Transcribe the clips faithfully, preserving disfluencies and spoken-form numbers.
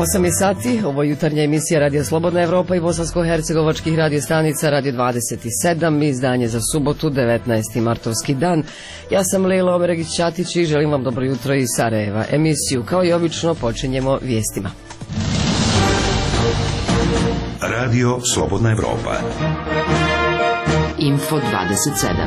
osam je sati, ovo je jutarnja emisija Radio Slobodna Evropa i bosansko-hercegovačkih radiostanica Radio dvadeset sedam, izdanje za subotu, devetnaesti martovski dan. Ja sam Lejla Omeregić-Ćatić i želim vam dobro jutro iz Sarajeva. Emisiju, kao i obično, počinjemo vijestima. Radio Slobodna Evropa. Info dvadeset sedam.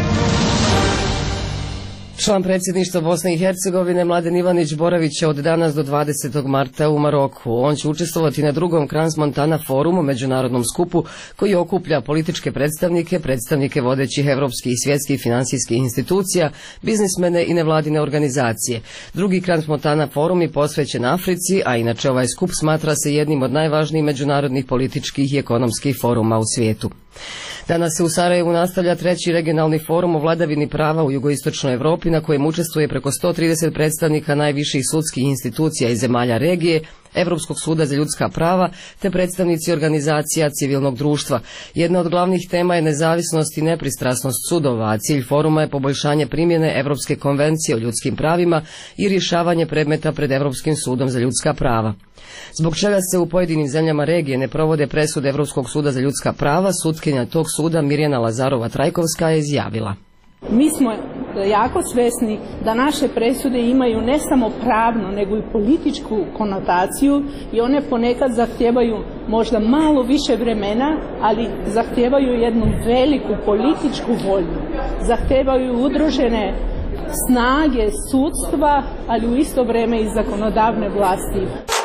Član predsjedništva Bosne i Hercegovine Mladen Ivanić boravit će od danas do dvadesetog marta u Maroku. On će učestvovati na drugom Crans-Montana forumu, međunarodnom skupu koji okuplja političke predstavnike, predstavnike vodećih evropskih i svjetskih finansijskih institucija, biznismene i nevladine organizacije. Drugi Crans-Montana forum je posvećen Africi, a inače ovaj skup smatra se jednim od najvažnijih međunarodnih političkih i ekonomskih foruma u svijetu. Danas se u Sarajevu nastavlja treći regionalni forum o vladavini prava u jugoistočnoj Evropi, na kojem učestvuje preko sto trideset predstavnika najviših sudskih institucija iz zemalja regije, Evropskog suda za ljudska prava te predstavnici organizacija civilnog društva. Jedna od glavnih tema je nezavisnost i nepristrasnost sudova, a cilj foruma je poboljšanje primjene Evropske konvencije o ljudskim pravima i rješavanje predmeta pred Evropskim sudom za ljudska prava. Zbog čega se u pojedinim zemljama regije ne provode presude Evropskog suda za ljudska prava, sutkinja tog suda Mirjana Lazarova-Trajkovska je izjavila: Mi smo jako svjesni da naše presude imaju ne samo pravno, nego i političku konotaciju i one ponekad zahtijevaju možda malo više vremena, ali zahtijevaju jednu veliku političku volju. Zahtijevaju udružene snage sudstva, ali u isto vrijeme i zakonodavne vlasti.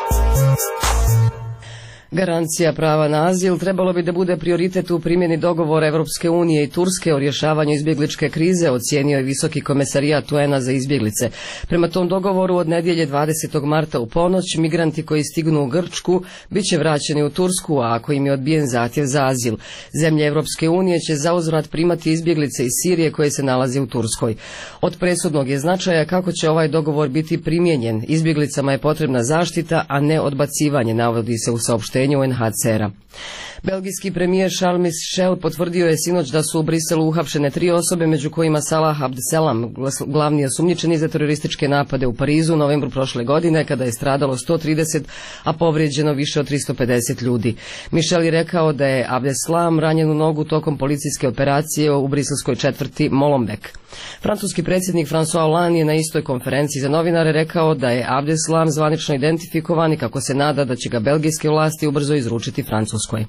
Garancija prava na azil trebalo bi da bude prioritet u primjeni dogovora Evropske unije i Turske o rješavanju izbjegličke krize, ocijenio je Visoki komesarijat U N-a za izbjeglice. Prema tom dogovoru od nedjelje dvadesetog marta u ponoć migranti koji stignu u Grčku bit će vraćeni u Tursku, a ako im je odbijen zahtjev za azil. Zemlje Evropske unije će zauzvrat primati izbjeglice iz Sirije koje se nalaze u Turskoj. Od presudnog je značaja kako će ovaj dogovor biti primijenjen. Izbjeglicama je potrebna zaštita, a ne odbacivanje, navodi se u saopštenju U N H C R-a. Belgijski premijer Charles Michel potvrdio je sinoć da su u Briselu uhapšene tri osobe, među kojima Salah Abdeslam, glavni osumnjičeni za terorističke napade u Parizu u novembru prošle godine, kada je stradalo sto trideset, a povrijeđeno više od tristo pedeset ljudi. Michel je rekao da je Abdeslam ranjen u nogu tokom policijske operacije u briselskoj četvrti Molenbeek. Francuski predsjednik François Hollande je na istoj konferenciji za novinare rekao da je Abdeslam zvanično identifikovan i kako se nada da će ga belgijske vlasti ubrzo izručiti Francuskoj.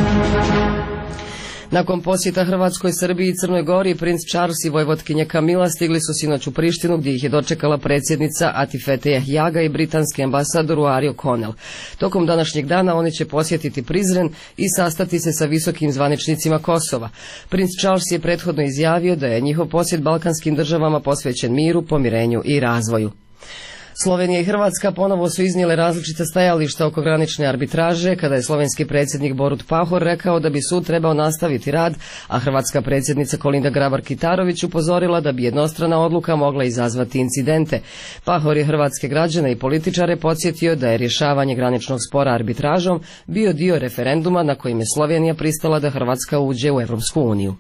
Nakon posjeta Hrvatskoj, Srbiji i Crnoj Gori, princ Charles i vojvotkinja Kamila stigli su sinoć u Prištinu, gdje ih je dočekala predsjednica Atifete Jahjaga i britanski ambasador Ario Connell. Tokom današnjeg dana oni će posjetiti Prizren i sastati se sa visokim zvaničnicima Kosova. Princ Charles je prethodno izjavio da je njihov posjet balkanskim državama posvećen miru, pomirenju i razvoju. Slovenija i Hrvatska ponovo su iznijele različita stajališta oko granične arbitraže, kada je slovenski predsjednik Borut Pahor rekao da bi sud trebao nastaviti rad, a hrvatska predsjednica Kolinda Grabar-Kitarović upozorila da bi jednostrana odluka mogla izazvati incidente. Pahor je hrvatske građane i političare podsjetio da je rješavanje graničnog spora arbitražom bio dio referenduma na kojem je Slovenija pristala da Hrvatska uđe u Europsku uniju.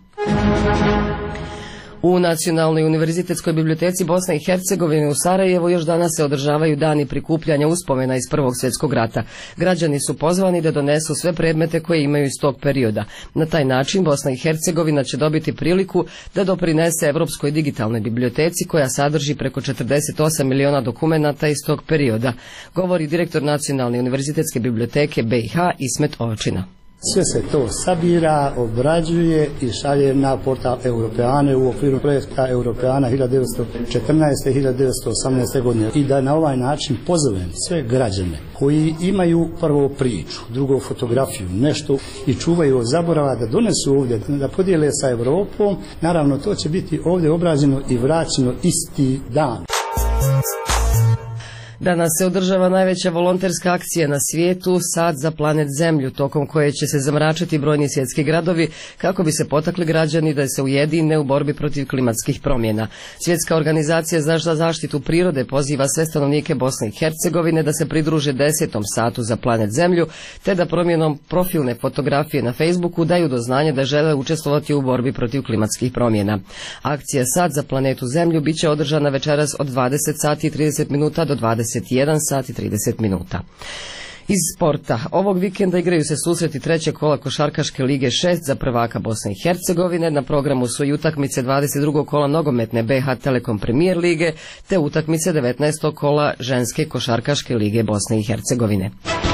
U Nacionalnoj univerzitetskoj biblioteci Bosne i Hercegovine u Sarajevu još danas se održavaju dani prikupljanja uspomena iz Prvog svjetskog rata. Građani su pozvani da donesu sve predmete koje imaju iz tog perioda. Na taj način Bosna i Hercegovina će dobiti priliku da doprinese Evropskoj digitalnoj biblioteci koja sadrži preko četrdeset osam miliona dokumenata iz tog perioda, govori direktor Nacionalne univerzitetske biblioteke B i H Ismet Ovčina. Sve se to sabira, obrađuje i šalje na portal Europeane u okviru projekta Europeana hiljadu devetsto četrnaeste i hiljadu devetsto osamnaeste. godine. I da na ovaj način pozovem sve građane koji imaju prvo priču, drugo fotografiju, nešto i čuvaju od zaborava da donesu ovdje, da podijele sa Europom. Naravno, to će biti ovdje obrađeno i vraćeno isti dan. Danas se održava najveća volonterska akcija na svijetu, Sad za planet Zemlju, tokom koje će se zamračiti brojni svjetski gradovi kako bi se potakli građani da se ujedine u borbi protiv klimatskih promjena. Svjetska organizacija za zaštitu prirode poziva sve stanovnike Bosne i Hercegovine da se pridruže desetom satu za planet Zemlju, te da promjenom profilne fotografije na Facebooku daju do znanja da žele učestvovati u borbi protiv klimatskih promjena. Akcija Sad za planetu Zemlju biće održana večeras od dvadeset sati i trideset minuta do dvadeset dvadeset jedan sat i trideset minuta. Iz sporta. Ovog vikenda igraju se susreti trećeg kola košarkaške lige šest za prvaka Bosne i Hercegovine. Na programu su i utakmice dvadeset drugog kola nogometne B H Telekom Premier lige te utakmice devetnaestog kola ženske košarkaške lige Bosne i Hercegovine.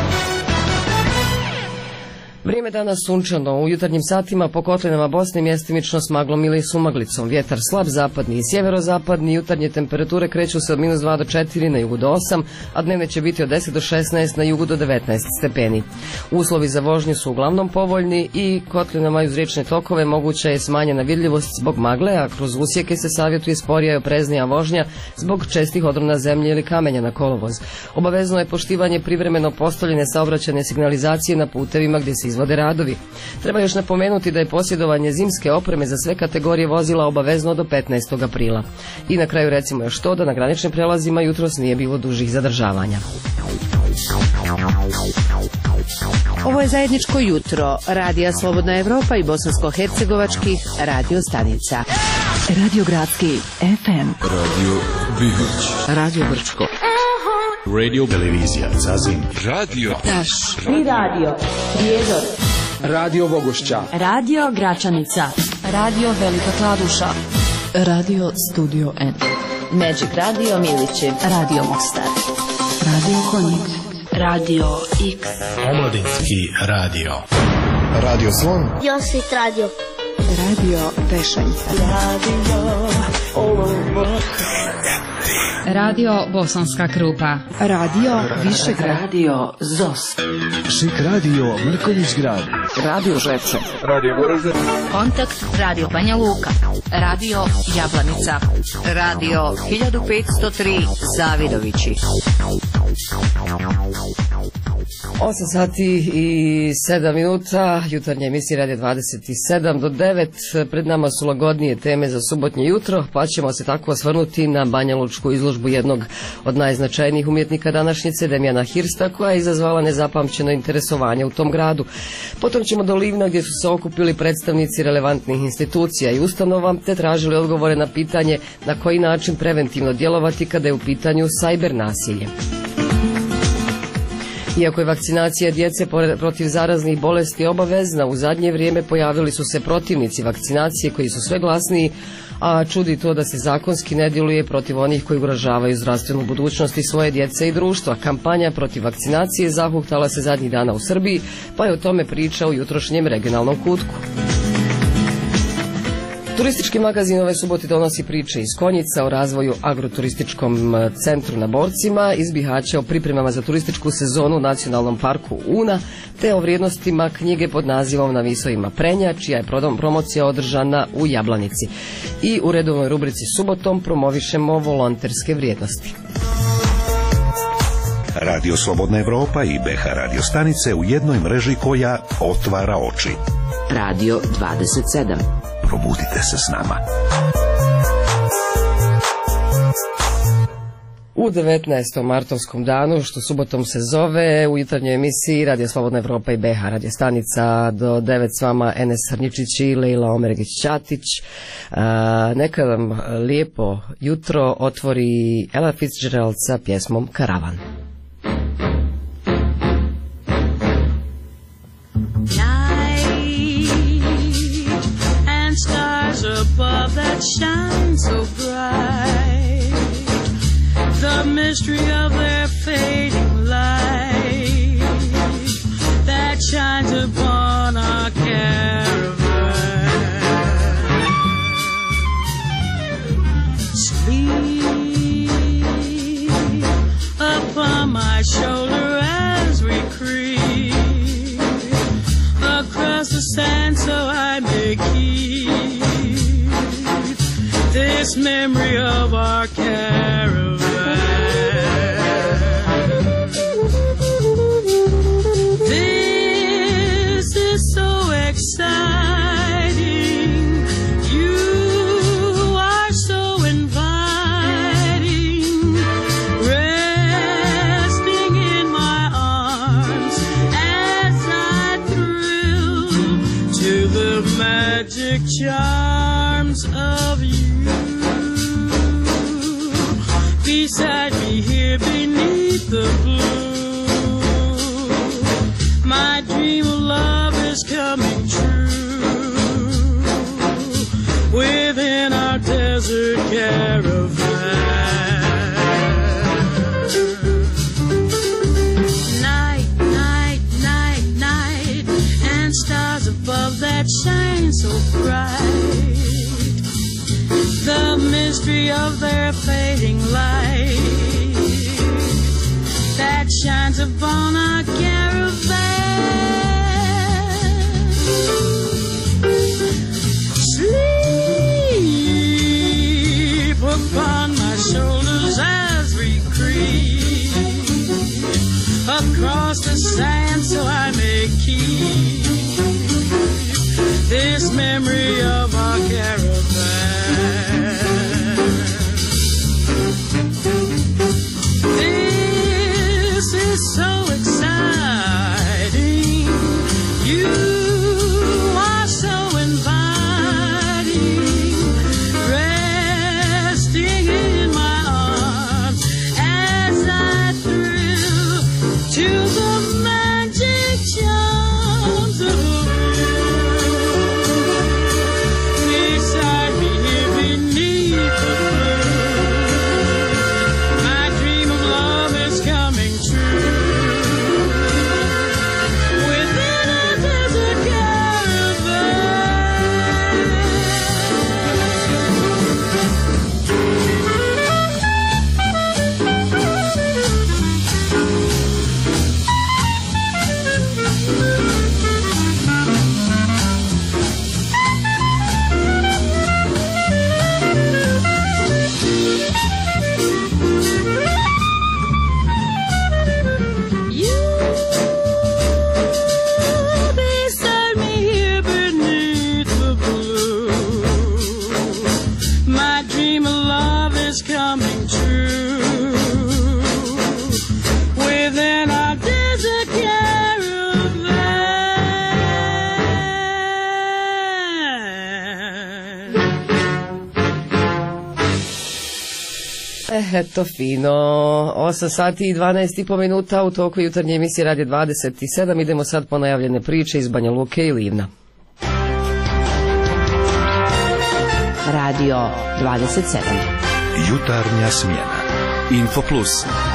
Vrijeme danas sunčano, u jutarnjim satima po kotlinama Bosne mjestimično s maglom ili sumaglicom. Vjetar slab zapadni i sjeverozapadni, jutarnje temperature kreću se od minus dva do četiri, na jugu do osam, a dnevne će biti od deset do šesnaest, na jugu do devetnaest stepeni. Uslovi za vožnju su uglavnom povoljni i kotlinama uz riječne tokove moguća je smanjena vidljivost zbog magle, a kroz usjeke se savjetuje sporija i opreznija vožnja zbog čestih odrona zemlje ili kamenja na kolovoz. Obavezno je poštivanje privremeno postavljene saobraćajne signalizacije na putevima gdje se izvode radovi. Treba još napomenuti da je posjedovanje zimske opreme za sve kategorije vozila obavezno do petnaestog aprila. I na kraju recimo još to da na graničnim prelazima jutros nije bilo dužih zadržavanja. Ovo je zajedničko jutro Radija Slobodna Evropa i bosansko-hercegovačkih radio stanica. Radio Gradski F M, Radio Bihoć, Radio Brčko, Radio Televizija Zazim, Radio Taš, Tri radio Prijedor, Radio Bogošća, Radio Gračanica, Radio Velika Kladuša, Radio Studio N, Magic Radio Milići, Radio Mostar, Radio Konjic, Radio X, Omladinski radio, Radio Slon, Josit Radio, Radio Pešanj, Radio Olubo, Radio Bosanska Krupa, Radio Višegrad, Radio Zos, Šik radio Mrković grad, Radio Žepče, Radio Goražde, Kontakt Radio Banja Luka, Radio Jablanica, Radio hiljadu petsto tri Zavidovići. osam sati i sedam minuta, jutarnja emisija Radio dvadeset sedam do devet. Pred nama su lagodnije teme za subotnje jutro, pa ćemo se tako osvrnuti na banjalučku izložbu jednog od najznačajnijih umjetnika današnjice, Demjana Hirsta, koja je izazvala nezapamćeno interesovanje u tom gradu. Potom ćemo do Livna, gdje su se okupili predstavnici relevantnih institucija i ustanova, te tražili odgovore na pitanje na koji način preventivno djelovati kada je u pitanju sajber nasilje. Iako je vakcinacija djece protiv zaraznih bolesti obavezna, u zadnje vrijeme pojavili su se protivnici vakcinacije koji su sve glasniji, a čudi to da se zakonski ne djeluje protiv onih koji ugrožavaju zdravstvenu budućnost i svoje djece i društva. Kampanja protiv vakcinacije zahuktala se zadnjih dana u Srbiji, pa je o tome priča u jutrošnjem regionalnom kutku. Turistički magazin ove subote donosi priče iz Konjica o razvoju agroturističkom centru na Borcima, iz Bihaća o pripremama za turističku sezonu u nacionalnom parku Una, te o vrijednostima knjige pod nazivom Na visovima Prenja, čija je promocija održana u Jablanici. I u redovnoj rubrici subotom promovišemo volonterske vrijednosti. Radio Slobodna Evropa i B H radio stanice u jednoj mreži koja otvara oči. Radio dvadeset sedam. Probudite se s nama. U devetnaestom martovskom danu, što subotom se zove, u jutarnjoj emisiji Radio Slobodna Evropa i B H radio stanica do devet s vama Enes Srničić i Lejla Omeregić-Ćatić. Neka vam lijepo jutro otvori Ella Fitzgerald sa pjesmom Karavan. Above that shine so bright, the mystery of their fading light that shines upon our caravan. Sleep upon my shoulder as we creep across the sand so I may keep this memory of our caravan. This is so exciting. You are so inviting. Resting in my arms as I thrill to the magic charms of you. Beside me here beneath the blue. My dream of love is coming true within our desert caravan. Night, night, night, night, and stars above that shine so bright. The mystery of their fading light that shines upon our caravan. Sleep upon my shoulders as we creep across the sand, so I may keep this memory of our caravan. This is so exciting. You are so inviting, resting in my arms as I thrill to the magic charms of you. Beside me here beneath the blue, my dream of love is coming true within a desert caravan. You beside me here beneath the blue, my dream of love is coming true within our desert caravan. Eto fino, osam sati i dvanaest i po minuta u toku jutarnje emisije Radio dvadeset sedam. Idemo sad po najavljene priče iz Banja Luke i Livna. Radio dvadeset sedam. Jutarnja smjena. Info Plus.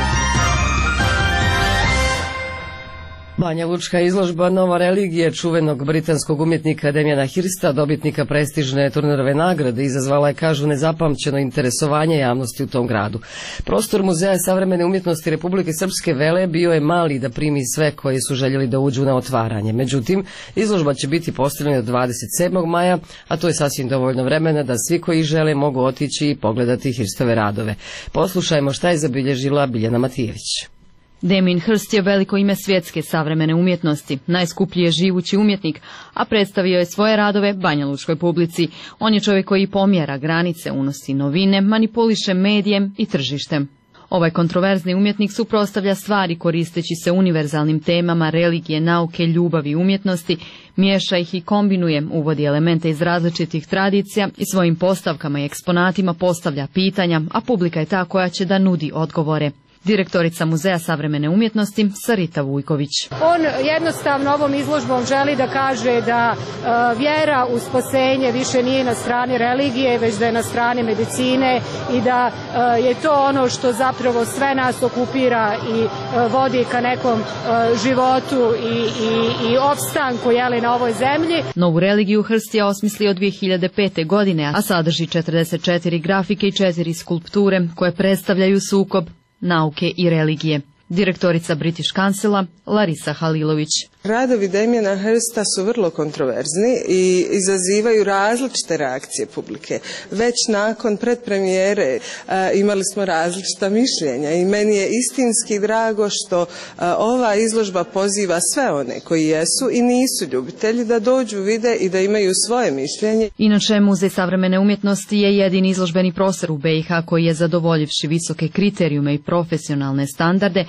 Banja Lučka izložba Nova religije čuvenog britanskog umjetnika Damjana Hirsta, dobitnika prestižne Turnerove nagrade, izazvala je, kažu, nezapamćeno interesovanje javnosti u tom gradu. Prostor Muzeja savremene umjetnosti Republike Srpske Vele bio je mali da primi sve koji su željeli da uđu na otvaranje. Međutim, izložba će biti postavljena do dvadeset sedmog maja, a to je sasvim dovoljno vremena da svi koji žele mogu otići i pogledati Hirstove radove. Poslušajmo šta je zabilježila Biljana Matijević. Damien Hirst je veliko ime svjetske savremene umjetnosti, najskuplji je živući umjetnik, a predstavio je svoje radove banjalučkoj publici. On je čovjek koji pomjera granice, unosi novine, manipuliše medijem i tržištem. Ovaj kontroverzni umjetnik suprotstavlja stvari koristeći se univerzalnim temama religije, nauke, ljubavi i umjetnosti, miješa ih i kombinuje, uvodi elemente iz različitih tradicija i svojim postavkama i eksponatima postavlja pitanja, a publika je ta koja će da nudi odgovore. Direktorica Muzeja savremene umjetnosti Sarita Vujković. On jednostavno ovom izložbom želi da kaže da e, vjera u spasenje više nije na strani religije, već da je na strani medicine i da e, je to ono što zapravo sve nas okupira i e, vodi ka nekom e, životu i, i, i opstanku, jeli, na ovoj zemlji. Novu religiju Hirst je osmislio dvije hiljade pete. godine, a sadrži četrdeset četiri grafike i četiri skulpture koje predstavljaju sukob nauke i religije. Direktorica British Councila Larisa Halilović. Radovi Damjana Hirsta su vrlo kontroverzni i izazivaju različite reakcije publike. Već nakon predpremijere a, imali smo različita mišljenja i meni je istinski drago što a, ova izložba poziva sve one koji jesu i nisu ljubitelji da dođu, vide i da imaju svoje mišljenje. Inače, Muzej savremene umjetnosti je jedini izložbeni prostor u B i H koji je, zadovoljivši visoke kriterijume i profesionalne standarde,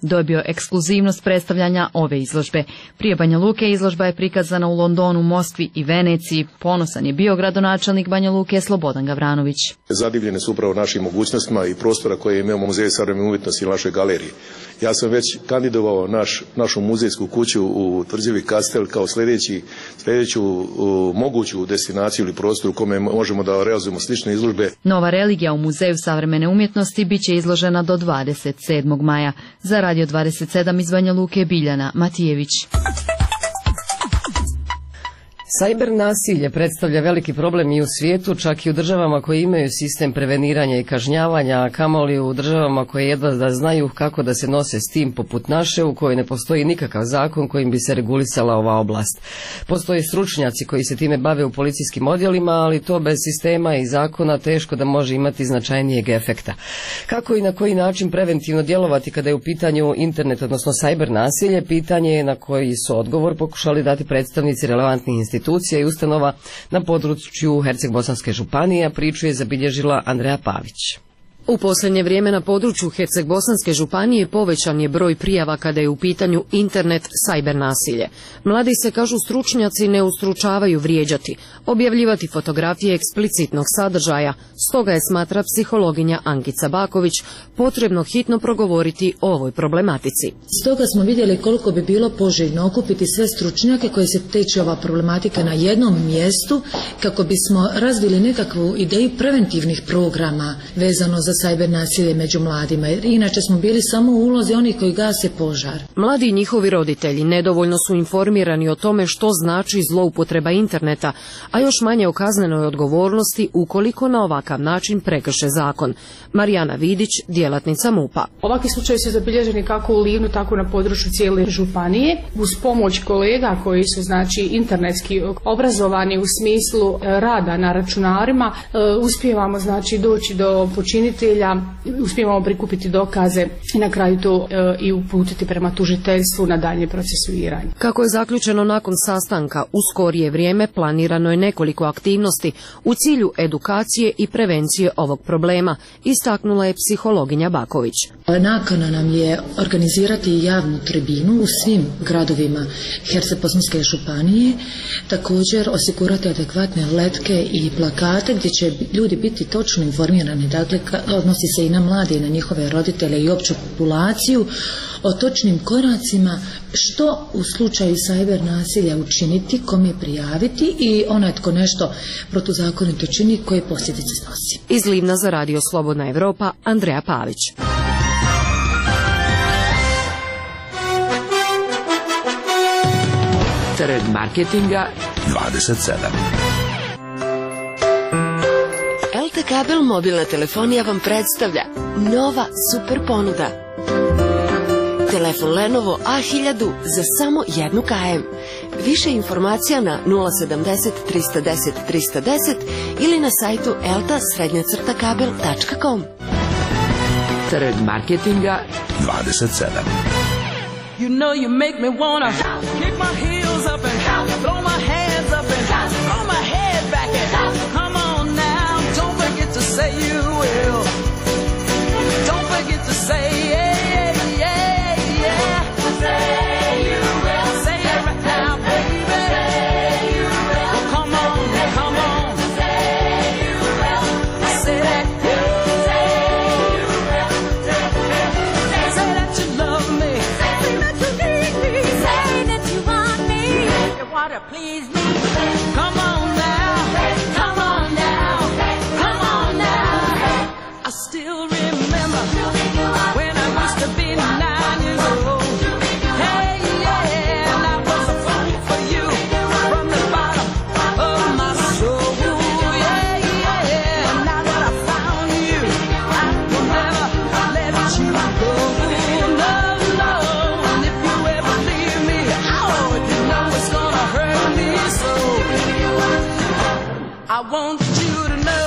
dobio ekskluzivnost predstavljanja ove izložbe. Prije Banja Luke izložba je prikazana u Londonu, Moskvi i Veneciji. Ponosan je bio gradonačelnik Banja Luke Slobodan Gavranović. Zadivljene su upravo našim mogućnostima i prostora koje imamo u Muzeju savremene umjetnosti i našoj galeriji. Ja sam već kandidovao naš, našu muzejsku kuću u tvrđavi Kastel kao sljedeći, sljedeću u, moguću destinaciju ili prostor u kome možemo da realizujemo slične izložbe. Nova religija u Muzeju savremene umjetnosti bit će izložena do dvadeset sedmog maja. Za Radio dvadeset sedam iz Banja Luke Biljana Matijević. Sajber nasilje predstavlja veliki problem i u svijetu, čak i u državama koje imaju sistem preveniranja i kažnjavanja, a kamoli u državama koje jedva da znaju kako da se nose s tim, poput naše, u kojoj ne postoji nikakav zakon kojim bi se regulisala ova oblast. Postoje stručnjaci koji se time bave u policijskim odjelima, ali to bez sistema i zakona teško da može imati značajnijeg efekta. Kako i na koji način preventivno djelovati kada je u pitanju internet, odnosno sajber nasilje, pitanje je na koji su odgovor pokušali dati predstavnici relevantnih institucija institucija i ustanova na području Herceg-Bosanske županije, a priču je zabilježila Andreja Pavić. U posljednje vrijeme na području Herceg-Bosanske županije povećan je broj prijava kada je u pitanju internet sajber nasilje. Mladi se, kažu stručnjaci, ne ustručavaju vrijeđati, objavljivati fotografije eksplicitnog sadržaja, stoga je, smatra psihologinja Ankica Baković, potrebno hitno progovoriti o ovoj problematici. Stoga smo vidjeli koliko bi bilo poželjno okupiti sve stručnjake koje se tiče ova problematika na jednom mjestu kako bismo razvili nekakvu ideju preventivnih programa vezano za sajber nasilje među mladima, jer inače smo bili samo u ulozi onih koji gase požar. Mladi i njihovi roditelji nedovoljno su informirani o tome što znači zloupotreba interneta, a još manje o kaznenoj odgovornosti ukoliko na ovakav način prekrše zakon. Marijana Vidić, djelatnica MUP-a. Ovakvi slučajevi su zabilježeni kako u Livnu, tako na području cijele županije. Uz pomoć kolega koji su znači internetski obrazovani u smislu rada na računarima, uspijevamo znači doći do počinitelja, uspijevamo prikupiti dokaze i na kraju to e, i uputiti prema tužiteljstvu na daljnje procesuiranje. Kako je zaključeno nakon sastanka, u skorije vrijeme planirano je nekoliko aktivnosti u cilju edukacije i prevencije ovog problema, istaknula je psihologinja Baković. Nakana nam je organizirati javnu tribinu u svim gradovima Herceg-Bosanske županije, također osigurati adekvatne letke i plakate gdje će ljudi biti točno informirani, dakle odnosi se i na mlade i na njihove roditelje i opću populaciju, o točnim koracima što u slučaju sajber nasilja učiniti, kome prijaviti i onaj tko nešto protuzakonito čini, koje posljedice snosi. Iz Livna za Radio Slobodna Evropa, Andreja Pavić. Trg marketinga dvadeset sedam. L T Kabel mobilna telefonija vam predstavlja nova super ponuda. Telefon Lenovo A hiljadu za samo jednu kajem. Više informacija na nula sedamdeset trista deset trista deset ili na sajtu elta srednja crta kabel tačka com. Trg marketinga dvadeset sedam. You know you make me wanna kick my heels up and throw my hands up and throw my head back and come on now, don't forget to say you will. Don't forget to say yeah, yeah, yeah. Say you will. Say it right now, baby. Say you will. Come on, come on. Say you will. Say that you. Say you will. Say that you love me. Say that you need me. Say that you want me. You wanna please me. Come on now. Come on now. Come on now. I still remember when I used to be nine years old. Hey, yeah, and I was a fool for you from the bottom of my soul. Yeah, yeah, now that I found you, I will never let you go. No, no, and if you ever leave me, oh, you know it's gonna hurt me so. I want you to know.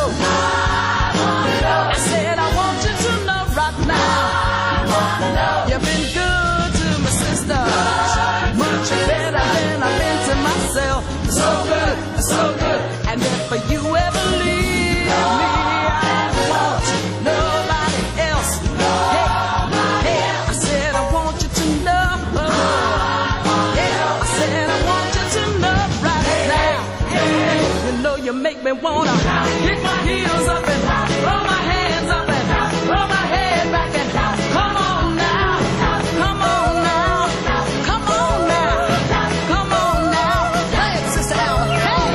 I said I want you to know right now. You've been good to my sister, much better than I've been to myself. So good, so good. And if you ever leave me, I want nobody else. Hey, hey, I said I want You know you make me wanna kick my heels up and throw my hands up and throw my head back and come on now, come on now, come on now, come on now. Hey, Sister Alma, hey.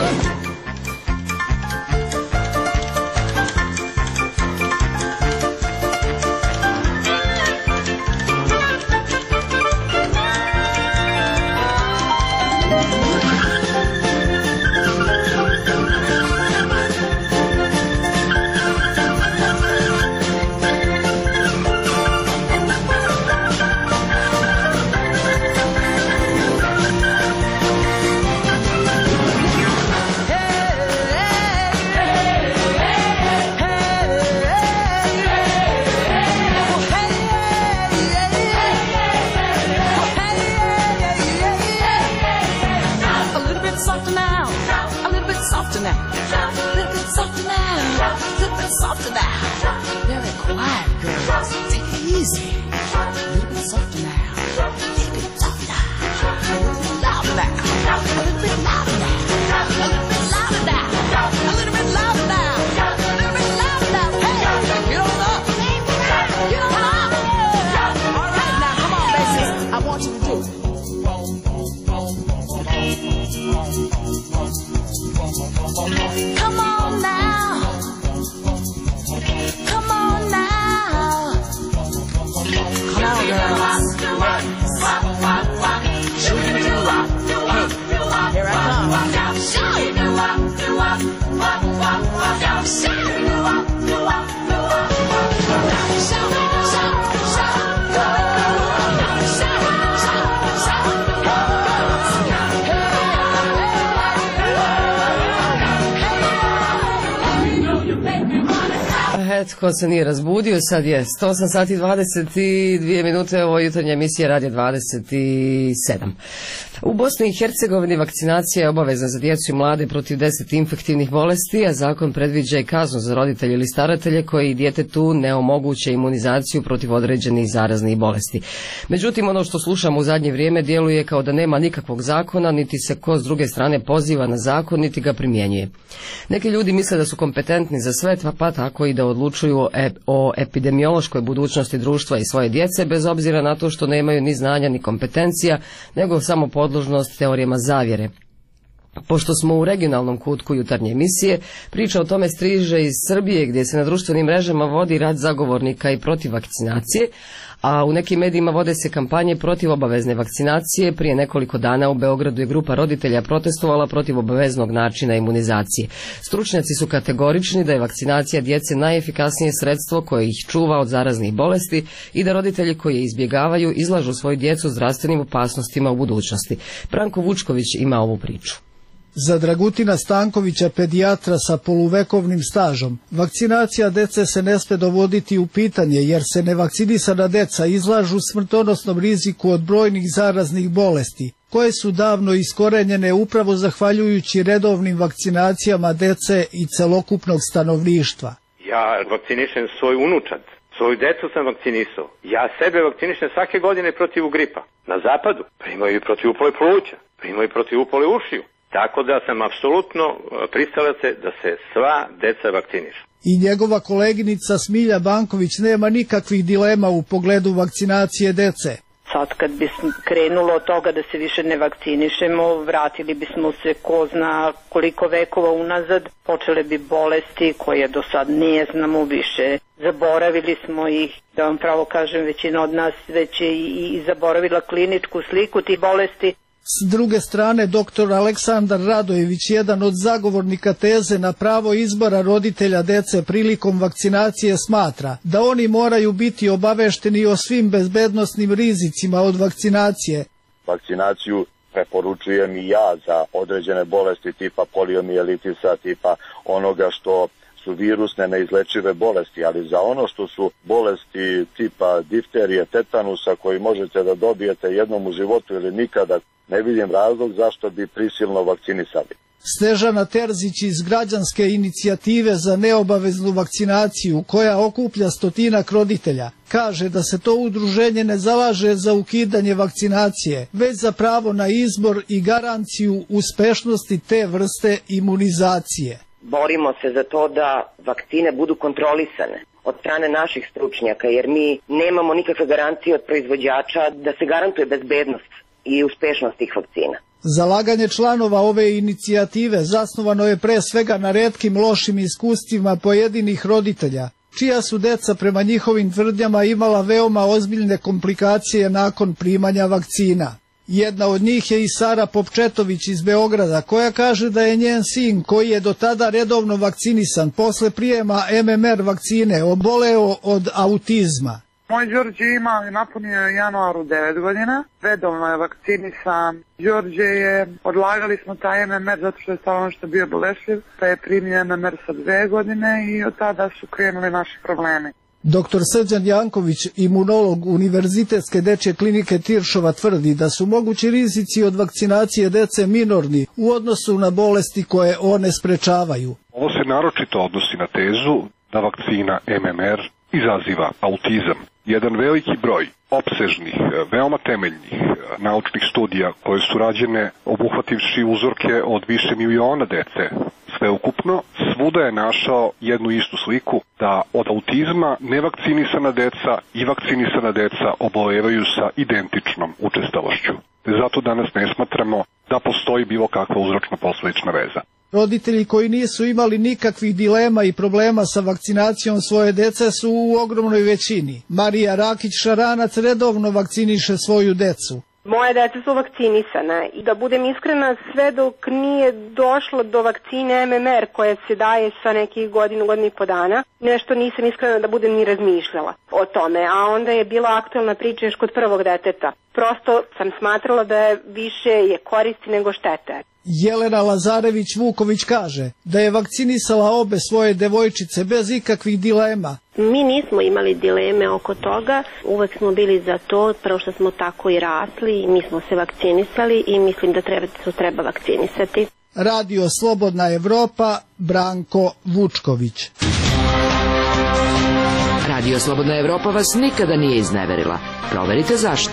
Ko se nije razbudio, sad je osam sati dvadeset dvije minute, ovo je jutarnja emisija Radio dvadeset sedam. U Bosni i Hercegovini vakcinacija je obavezna za djecu i mlade protiv deset infektivnih bolesti, a zakon predviđa i kaznu za roditelje ili staratelje koji djetetu ne omoguće imunizaciju protiv određenih zaraznih bolesti. Međutim, ono što slušamo u zadnje vrijeme djeluje kao da nema nikakvog zakona, niti se ko s druge strane poziva na zakon, niti ga primjenjuje. Neki ljudi misle da su kompetentni za sve, pa tako i da odlučuju o epidemiološkoj budućnosti društva i svoje djece, bez obzira na to što nemaju ni znanja ni kompetencija, nego samo podložnost teorijama zavjere. Pošto smo u regionalnom kutku jutarnje emisije, priča o tome striže iz Srbije, gdje se na društvenim mrežama vodi rat zagovornika i protiv vakcinacije, a u nekim medijima vode se kampanje protiv obavezne vakcinacije. Prije nekoliko dana u Beogradu je grupa roditelja protestovala protiv obaveznog načina imunizacije. Stručnjaci su kategorični da je vakcinacija djece najefikasnije sredstvo koje ih čuva od zaraznih bolesti i da roditelji koji je izbjegavaju izlažu svoju djecu zdravstvenim opasnostima u budućnosti. Branko Vučković ima ovu priču. Za Dragutina Stankovića, pedijatra sa poluvekovnim stažom, vakcinacija dece se ne sme dovoditi u pitanje jer se nevakcinisana deca izlažu smrtonosnom riziku od brojnih zaraznih bolesti, koje su davno iskorenjene upravo zahvaljujući redovnim vakcinacijama dece i celokupnog stanovništva. Ja vakcinišem svoj unučad, svoju decu sam vakcinisao. Ja sebe vakcinišem svake godine protiv gripa. Na zapadu primaju i protiv upale pluća, primaju i protiv upale ušiju. Tako da sam apsolutno pristalac da se sva deca vakcinišu. I njegova koleginica Smilja Banković nema nikakvih dilema u pogledu vakcinacije dece. Sad kad bi krenulo od toga da se više ne vakcinišemo, vratili bismo se ko zna koliko vekova unazad, počele bi bolesti koje do sad nije znamo više. Zaboravili smo ih, da vam pravo kažem, većina od nas već je i zaboravila kliničku sliku tih bolesti. S druge strane, doktor Aleksandar Radojević, jedan od zagovornika teze na pravo izbora roditelja dece prilikom vakcinacije, smatra da oni moraju biti obavešteni o svim bezbednosnim rizicima od vakcinacije. Vakcinaciju preporučujem i ja za određene bolesti tipa poliomijelitisa, tipa onoga što su virusne neizlečive bolesti, ali za ono što su bolesti tipa difterije, tetanusa koji možete da dobijete jednom u životu ili nikada, ne vidim razlog zašto bi prisilno vakcinisali. Snežana Terzić iz građanske inicijative za neobaveznu vakcinaciju, koja okuplja stotinak roditelja, kaže da se to udruženje ne zalaže za ukidanje vakcinacije, već za pravo na izbor i garanciju uspešnosti te vrste imunizacije. Borimo se za to da vakcine budu kontrolisane od strane naših stručnjaka, jer mi nemamo nikakve garancije od proizvođača da se garantuje bezbednost i uspešnost tih vakcina. Zalaganje članova ove inicijative zasnovano je pre svega na retkim lošim iskustvima pojedinih roditelja, čija su deca prema njihovim tvrdnjama imala veoma ozbiljne komplikacije nakon primanja vakcina. Jedna od njih je i Sara Popčetović iz Beograda, koja kaže da je njen sin, koji je do tada redovno vakcinisan, posle prijema M M R vakcine oboleo od autizma. Moj Đorđe ima, napunio je januaru devet godina, redovno je vakcinisan. Đorđe je, odlagali smo taj M M R zato što je stalno što bio bolešljiv, pa je primio M M R sa dve godine i od tada su krenuli naši problemi. Doktor Srđan Janković, imunolog Univerzitetske dečje klinike Tiršova, tvrdi da su mogući rizici od vakcinacije dece minorni u odnosu na bolesti koje one sprečavaju. Ovo se naročito odnosi na tezu da vakcina M M R izaziva autizam. Jedan veliki broj opsežnih, veoma temeljnih naučnih studija koje su rađene obuhvativši uzorke od više miliona dece sveukupno, svuda je našao jednu istu sliku da od autizma nevakcinisana deca i vakcinisana deca obolevaju sa identičnom učestalošću. Zato danas ne smatramo da postoji bilo kakva uzročno-posledična veza. Roditelji koji nisu imali nikakvih dilema i problema sa vakcinacijom svoje dece su u ogromnoj većini. Marija Rakić-Šaranac redovno vakciniše svoju decu. Moje dece su vakcinisane i da budem iskrena, sve dok nije došlo do vakcine M M R koja se daje sa nekih godinu, godinu i po dana, nešto nisam iskrena da budem ni razmišljala o tome, a onda je bila aktualna priča još kod prvog deteta. Prosto sam smatrala da je više je koristi nego štete. Jelena Lazarević-Vuković kaže da je vakcinisala obe svoje devojčice bez ikakvih dilema. Mi nismo imali dileme oko toga, uvek smo bili za to, prvo što smo tako i rasli i mi smo se vakcinisali i mislim da treba, to treba vakcinisati. Radio Slobodna Evropa, Branko Vučković. Radio Slobodna Evropa vas nikada nije izneverila. Proverite zašto.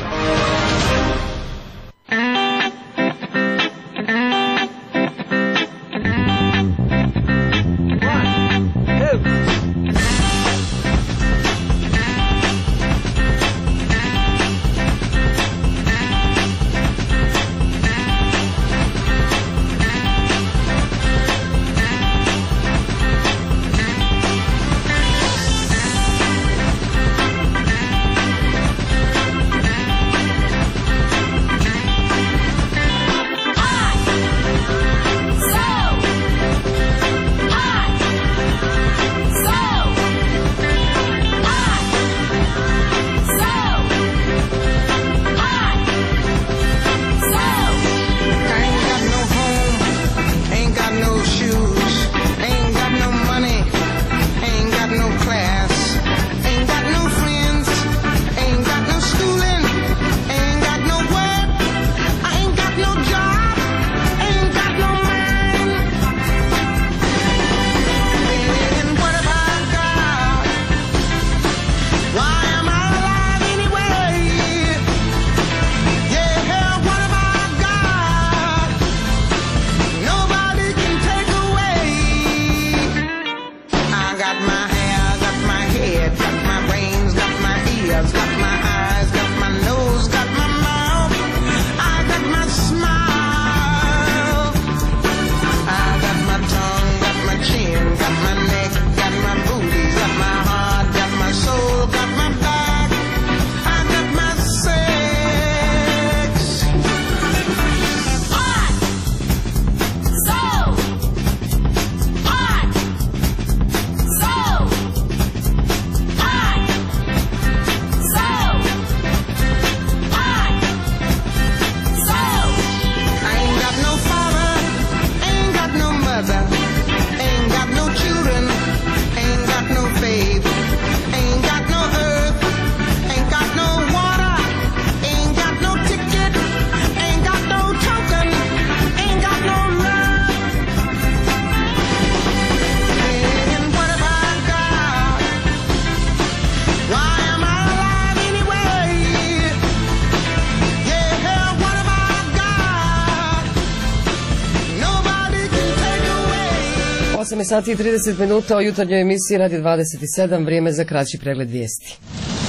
osam sati i trideset minuta o jutarnjoj emisiji Radio dvadeset sedam, vrijeme za kraći pregled vijesti.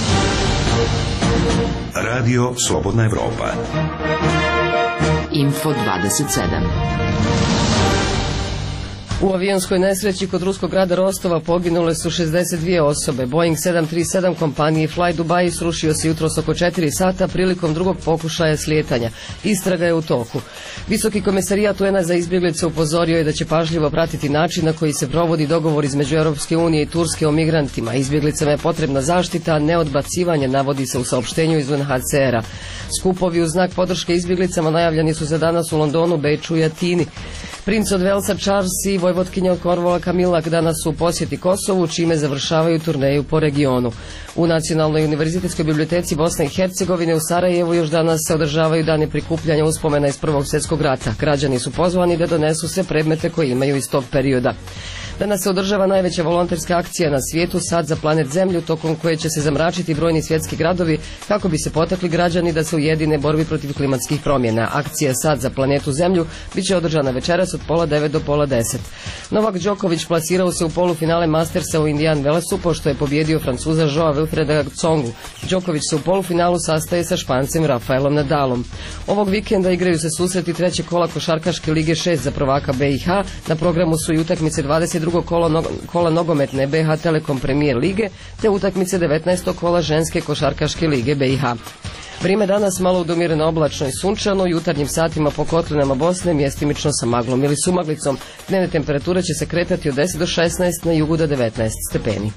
Radio Slobodna Evropa. Info dvadeset sedam. U avionskoj nesreći kod ruskog grada Rostova poginule su šezdeset dvije osobe. Boeing sedam tri sedam kompanije Fly Dubai srušio se jutros oko četiri sata prilikom drugog pokušaja slijetanja. Istraga je u toku. Visoki komesarijat U N-a za izbjeglice upozorio je da će pažljivo pratiti način na koji se provodi dogovor između Europske unije i Turske o migrantima. Izbjeglicama je potrebna zaštita, a ne odbacivanje, navodi se u saopštenju iz U N H C R-a. Skupovi u znak podrške izbjeglicama najavljeni su za danas u Londonu, Beču i Atini. Princ od Velsa Charles i vojvotkinja od Korvola Kamila danas su u posjeti Kosovu, čime završavaju turneju po regionu. U Nacionalnoj univerzitetskoj biblioteci Bosne i Hercegovine u Sarajevu još danas se održavaju dani prikupljanja uspomena iz Prvog svjetskog rata. Građani su pozvani da donesu sve predmete koje imaju iz tog perioda. Danas se održava najveća volonterska akcija na svijetu, Sad za planet Zemlju, tokom koje će se zamračiti brojni svjetski gradovi kako bi se potakli građani da se ujedine borbi protiv klimatskih promjena. Akcija Sad za planetu Zemlju bit će održana večeras od pola devet do pola deset. Novak Đoković plasirao se u polufinale Mastersa u Indian Wellsu pošto je pobjedio Francuza Joa Wilfreda Tsongu. Đoković se u polufinalu sastaje sa Špancem Rafaelom Nadalom. Ovog vikenda igraju se susreti trećeg kola košarkaške lige šest za prvaka B i H. Na programu su i utakmice dvadeset drugog kola, kola nogometne B H Telekom Premier lige te utakmice devetnaestog kola ženske košarkaške lige B i H. Vrijeme danas malo udomjereno oblačno i sunčano, jutarnjim satima po kotlinama Bosne mjestimično sa maglom ili sumaglicom. Dnevne temperature će se kretati od deset do šesnaest, na jugu do devetnaest stepeni.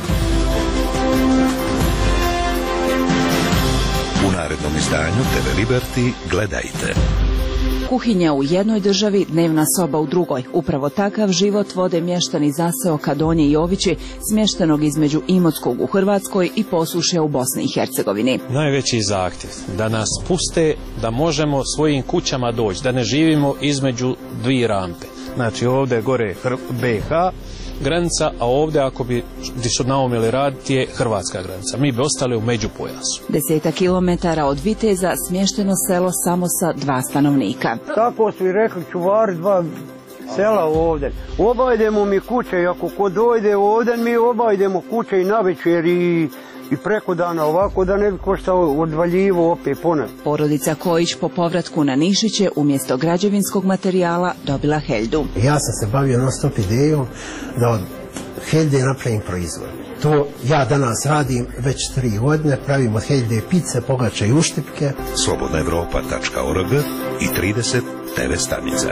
U narednom izdanju T V Liberty gledajte. Kuhinja u jednoj državi, dnevna soba u drugoj. Upravo takav život vode mještani zaseoka Donje Jovići, smještenog između Imotskog u Hrvatskoj i Posušja u Bosni i Hercegovini. Najveći zahtjev da nas puste, da možemo svojim kućama doći, da ne živimo između dvije rampe. Znači ovdje gore B H granica, a ovdje ako bi gdje su naumili raditi je hrvatska granica. Mi bi ostali u međupojasu. Deseta kilometara od Viteza smješteno selo samo sa dva stanovnika. Tako su i rekli čuvari dva sela ovdje. Obajdemo mi kuće i ako ko dojde ovdje mi obajdemo kuće i na večer i i preko dana ovako da ne bi koštao odvaljivo opet ponovno. Porodica Kojić po povratku na Nišiće umjesto građevinskog materijala dobila heldu. Ja sam se bavio non stop idejom da od helde napravim proizvod. To ja danas radim već tri godine, pravim od helde pice, pogače i uštipke. slobodna evropa tačka org i trideset T V stanica.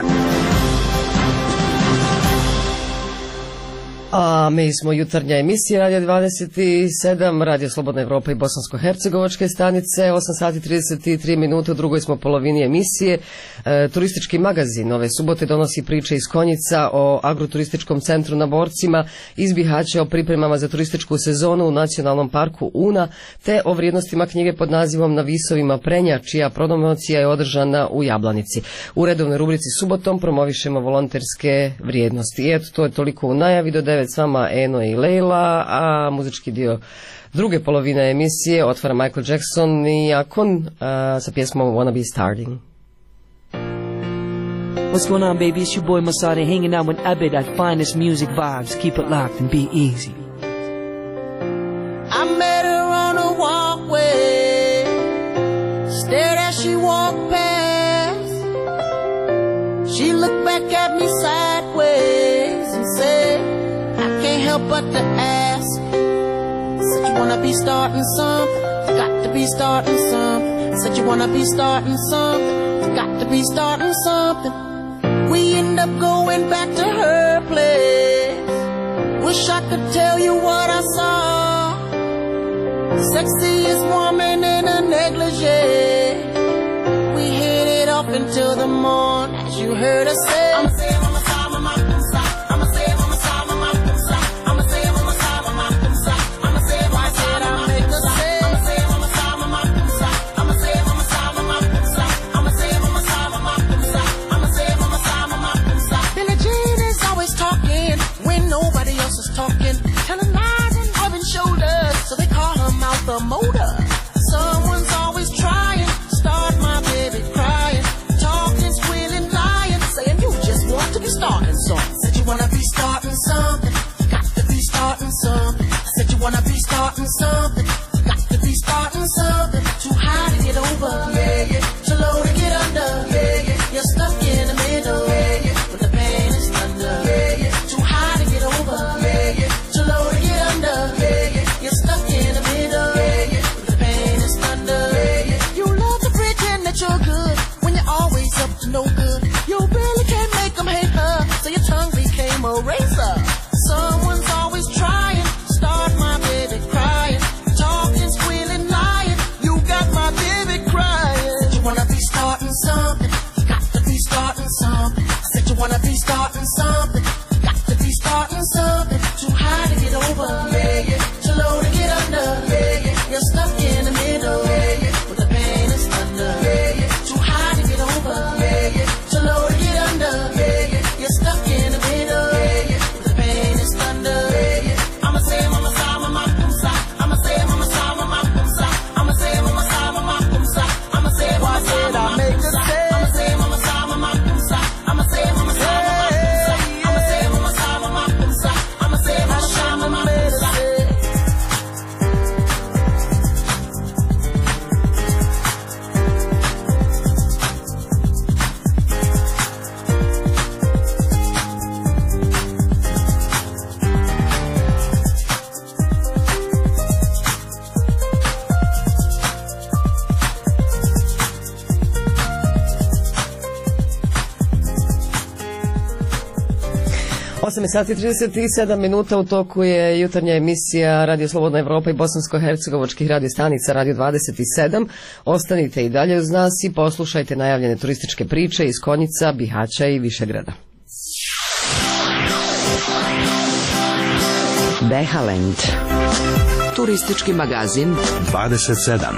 A mi smo jutarnja emisija Radio dvadeset sedam, Radio Slobodna Evropa i Bosansko-hercegovačke stanice, osam sati trideset tri minute, u drugoj smo polovini emisije. E, turistički magazin ove subote donosi priče iz Konjica o agroturističkom centru na Borcima, iz Bihaća o pripremama za turističku sezonu u Nacionalnom parku Una, te o vrijednostima knjige pod nazivom Na visovima Prenja, čija promocija je održana u Jablanici. U redovnoj rubrici subotom promovišemo volonterske vrijednosti. I eto, to je toliko u najavi. Do devet s vama Eno i Leila, a muzički dio druge polovine emisije otvara Michael Jackson i Akon uh, sa pjesmom Wanna Be Starting. What's going on, baby? It's your boy Masada hanging out with Abed at Finest Music Vibes. Keep it locked and be easy. I met her on a walkway, stared as she walked past. She looked back at me sideways and said, I can't help but to ask. Said you wanna be starting something, got to be starting something. Said you wanna be starting something, got to be starting something. We end up going back to her place. Wish I could tell you what I saw. Sexiest woman in a negligee. We hit it off until the morn, as you heard her say. I'm saying I'm a side, I'm a side, I'm a say I'm a side, I'm a side, I'm a say I'm a side, I'm a side, I'm a say why said I make her say. I'm a say I'm a side, I'm a side, I'm a say I'm a side, I'm a side, I'm a say I'm a side, I'm a side, I'm a say I'm a side, I'm a side. Billie Jean is always talking when nobody else is talking, telling lies and rubbing shoulders, so they call her mouth the motor. Someone's always trying, start my baby crying, talking, squealing, lying, saying you osam sati trideset sedam minuta, u toku je jutarnja emisija Radio Slobodna Evropa i bosansko-hercegovačkih radiostanica Radio dvadeset sedam. Ostanite i dalje uz nas i poslušajte najavljene turističke priče iz Konjica, Bihaća i Višegrada. Behalend. Turistički magazin dvadeset sedam.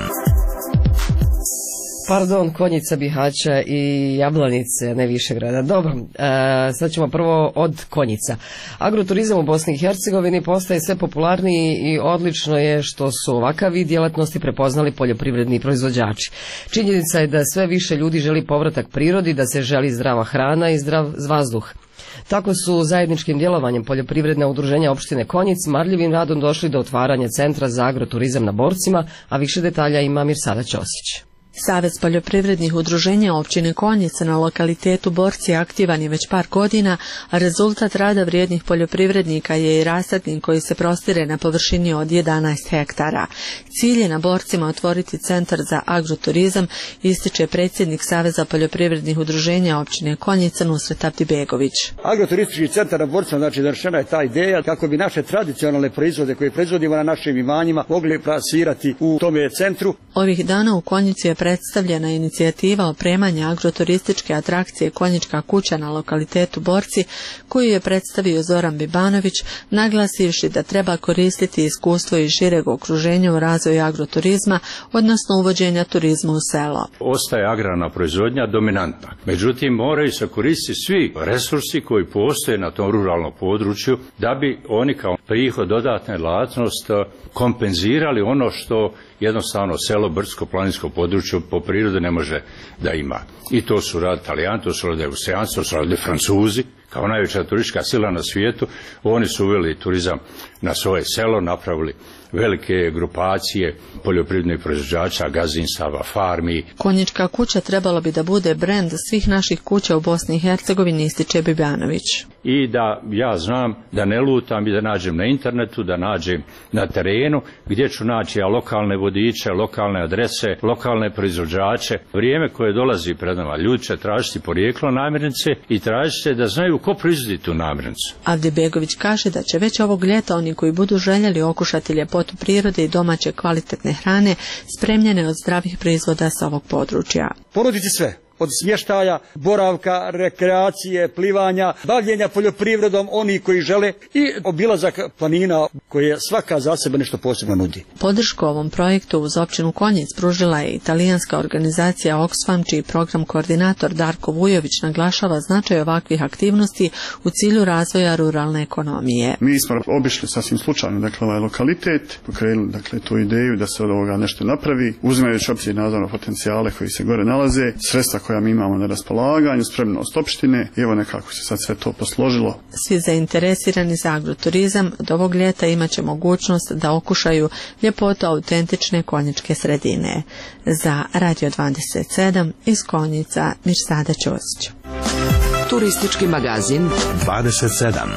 Pardon, Konjica, Bihaća i Jablanice, ne Višegrada. Dobro, e, sad ćemo prvo od Konjica. Agroturizam u Bosni i Hercegovini postaje sve popularniji i odlično je što su ovakav vid djelatnosti prepoznali poljoprivredni proizvođači. Činjenica je da sve više ljudi želi povratak prirodi, da se želi zdrava hrana i zdrav vazduh. Tako su zajedničkim djelovanjem poljoprivredna udruženja opštine Konjic marljivim radom došli do otvaranja Centra za agroturizam na Borcima, a više detalja ima Mirsada Ćosić. Savez poljoprivrednih udruženja općine Konjica na lokalitetu Borci aktivan je već par godina, a rezultat rada vrijednih poljoprivrednika je i rasadnik koji se prostire na površini od jedanaest hektara. Cilj je na Borcima otvoriti centar za agroturizam, ističe predsjednik Saveza poljoprivrednih udruženja općine Konjica Nusret Abdibegović. Agroturistički centar na Borcima, znači dovršena je ta ideja kako bi naše tradicionalne proizvode koje proizvodimo na našim imanjima mogli plasirati u tome centru. Ovih dana u Konjicu je predstavljena inicijativa opremanja agroturističke atrakcije Konjička kuća na lokalitetu Borci, koju je predstavio Zoran Bibanović, naglasivši da treba koristiti iskustvo iz šireg okruženja u razvoju agroturizma, odnosno uvođenja turizma u selo. Ostaje agrarna proizvodnja dominantna. Međutim, moraju se koristiti svi resursi koji postoje na tom ruralnom području da bi oni kao prihod dodatne djelatnost kompenzirali ono što jednostavno selo, brdsko-planinsko područje po prirodi ne može da ima. I to su radili Italijani, to su radili Austrijanci, to su radili Francuzi, kao najveća turistička sila na svijetu. Oni su uveli turizam na svoje selo, napravili velike grupacije poljoprivrednih proizvođača, gazdinstava, farmi. Konjička kuća trebalo bi da bude brend svih naših kuća u Bosni i Hercegovini, ističe Bibanović. I da ja znam da ne lutam i da nađem na internetu, da nađem na terenu gdje ću naći ja lokalne vodiče, lokalne adrese, lokalne proizvođače. Vrijeme koje dolazi pred nama, ljudi će tražiti porijeklo namirnice i tražiti da znaju ko proizvodi tu namirnicu. Avdibegović kaže da će već ovog ljeta oni koji budu željeli okušati ljepotu prirode i domaće kvalitetne hrane spremljene od zdravih proizvoda sa ovog područja. Ponuditi sve. Od smještaja, boravka, rekreacije, plivanja, bavljenja poljoprivredom, oni koji žele i obilazak planina koje svaka za sebe nešto posebno nudi. Podršku ovom projektu uz općinu Konjic pružila je italijanska organizacija Oxfam, čiji program koordinator Darko Vujović naglašava značaj ovakvih aktivnosti u cilju razvoja ruralne ekonomije. Mi smo obišli sasvim slučajno dakle, ovaj lokalitet, pokrenuli dakle, tu ideju da se od ovoga nešto napravi, uzimajući obzir naravno potencijale koji se gore nalaze, sredstva koja mi imamo na raspolaganju, spremnost opštine i evo nekako se sad sve to posložilo. Svi zainteresirani za agroturizam od ovog ljeta imaće mogućnost da okušaju ljepotu autentične konjičke sredine. Za Radio dvadeset sedam iz Konjica Mirsada Ćosić. Turistički magazin dvadeset sedam.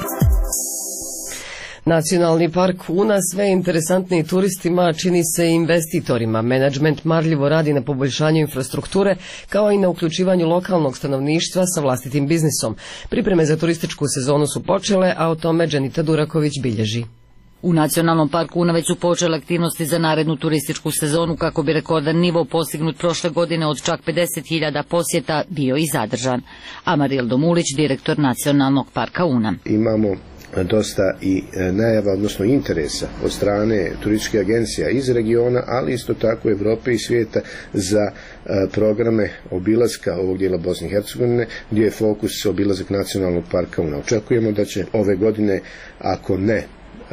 Nacionalni park Una sve interesantniji turistima, čini se i investitorima. Menadžment marljivo radi na poboljšanju infrastrukture kao i na uključivanju lokalnog stanovništva sa vlastitim biznisom. Pripreme za turističku sezonu su počele, a o tome Dženita Duraković bilježi. U Nacionalnom parku Una već su počele aktivnosti za narednu turističku sezonu kako bi rekordan nivo postignut prošle godine od čak pedeset hiljada posjeta bio i zadržan. Amaril Domulić, direktor Nacionalnog parka Una. Imamo dosta i najava, odnosno interesa od strane turističkih agencija iz regiona, ali isto tako Evrope i svijeta za programe obilaska ovog dijela Bosne i Hercegovine, gdje je fokus obilazak Nacionalnog parka Una. Očekujemo da će ove godine, ako ne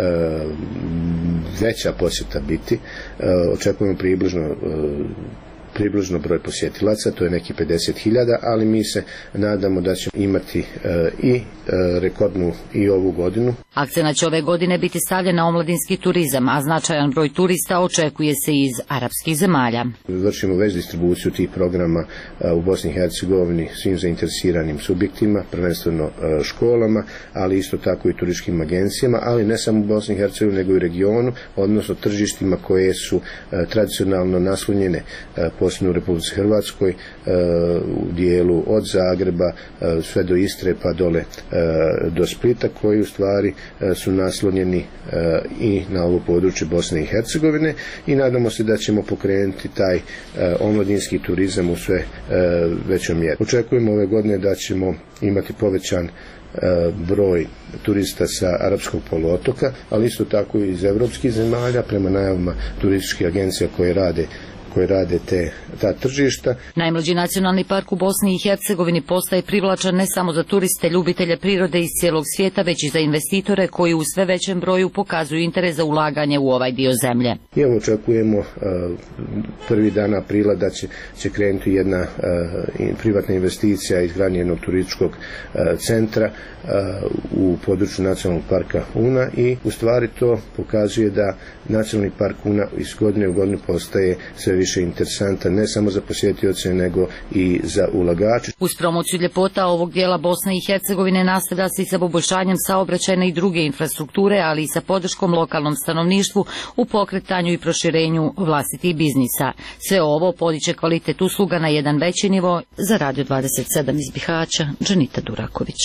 veća posjeta biti, očekujemo približno približno broj posjetilaca, to je neki pedeset hiljada, ali mi se nadamo da ćemo imati e, i e, rekordnu i ovu godinu. Akcenat će ove godine biti stavljen na omladinski turizam, a značajan broj turista očekuje se iz arapskih zemalja. Vršimo već distribuciju tih programa e, u Bosni i Hercegovini svim zainteresiranim subjektima, prvenstveno e, školama, ali isto tako i turističkim agencijama, ali ne samo u Bosni i Hercegovini, nego i regionu, odnosno tržištima koje su e, tradicionalno naslonjene e, Bosni u Republici Hrvatskoj u dijelu od Zagreba sve do Istre pa dole do Splita, koji u stvari su naslonjeni i na ovo područje Bosne i Hercegovine, i nadamo se da ćemo pokrenuti taj omladinski turizam u sve većom mjeri. Očekujemo ove godine da ćemo imati povećan broj turista sa arapskog poluotoka, ali isto tako i iz evropskih zemalja prema najavama turističkih agencija koje rade koje rade te, ta tržišta. Najmlađi nacionalni park u Bosni i Hercegovini postaje privlačan ne samo za turiste, ljubitelje prirode iz cijelog svijeta, već i za investitore koji u sve većem broju pokazuju interes za ulaganje u ovaj dio zemlje. I evo očekujemo uh, prvi dan aprila da će, će krenuti jedna uh, privatna investicija izgradnje jednog turističkog uh, centra uh, u području nacionalnog parka Una, i u stvari to pokazuje da nacionalni park Una iz godine u godinu postaje sve više interesantan ne samo za posjetioce nego i za ulagače. Uz promociju ljepota ovog dijela Bosne i Hercegovine nastavlja se i sa poboljšanjem saobraćajne i druge infrastrukture, ali i sa podrškom lokalnom stanovništvu u pokretanju i proširenju vlastitih biznisa. Sve ovo podiče kvalitet usluga na jedan veći nivo. Za Radio dvadeset sedam iz Bihaća, Džanita Duraković.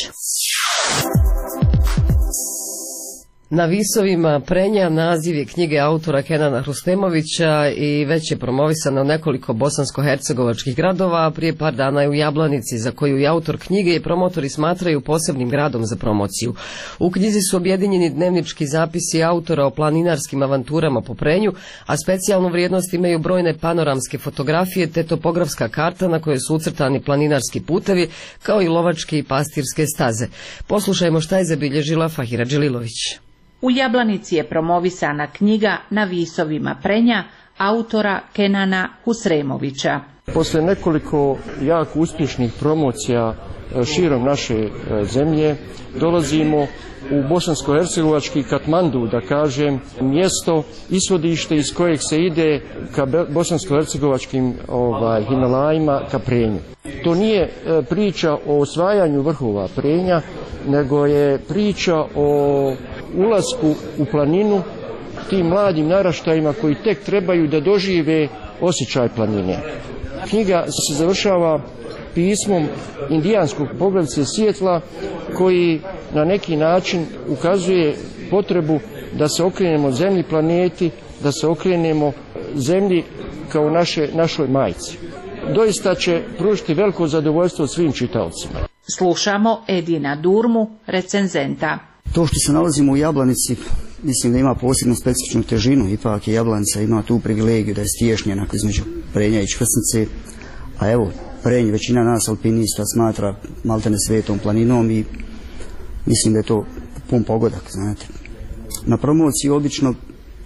Na Visovima Prenja naziv je knjige autora Kenana Hrustemovića i već je promovisana u nekoliko bosansko-hercegovačkih gradova, a prije par dana je u Jablanici, za koju i autor knjige i promotori smatraju posebnim gradom za promociju. U knjizi su objedinjeni dnevnički zapisi autora o planinarskim avanturama po Prenju, a specijalnu vrijednost imaju brojne panoramske fotografije te topografska karta na kojoj su ucrtani planinarski putevi, kao i lovačke i pastirske staze. Poslušajmo šta je zabilježila Fahira Dželilović. U Jablanici je promovisana knjiga Na Visovima Prenja autora Kenana Husremovića. Posle nekoliko jako uspješnih promocija širom naše zemlje dolazimo u bosansko-hercegovački Katmandu, da kažem, mjesto, ishodište iz kojeg se ide ka bosansko-hercegovačkim ovaj, Himalajima ka Prenju. To nije priča o osvajanju vrhova Prenja, nego je priča o ulasku u planinu tim mladim naraštajima koji tek trebaju da dožive osjećaj planine. Knjiga se završava pismom indijanskog poglavce Sijetla, koji na neki način ukazuje potrebu da se okrenemo zemlji planeti, da se okrenemo zemlji kao naše, našoj majci. Doista će pružiti veliko zadovoljstvo svim čitaocima. Slušamo Edina Durmu, recenzenta. To što se nalazimo u Jablanici, mislim da ima posebnu specifičnu težinu, ipak je Jablanica ima tu privilegiju da je stješnjena između Prenja i Čvrsnice, a evo, Prenj većina nas alpinista smatra maltene svetom planinom i mislim da je to pun pogodak, znate. Na promociji obično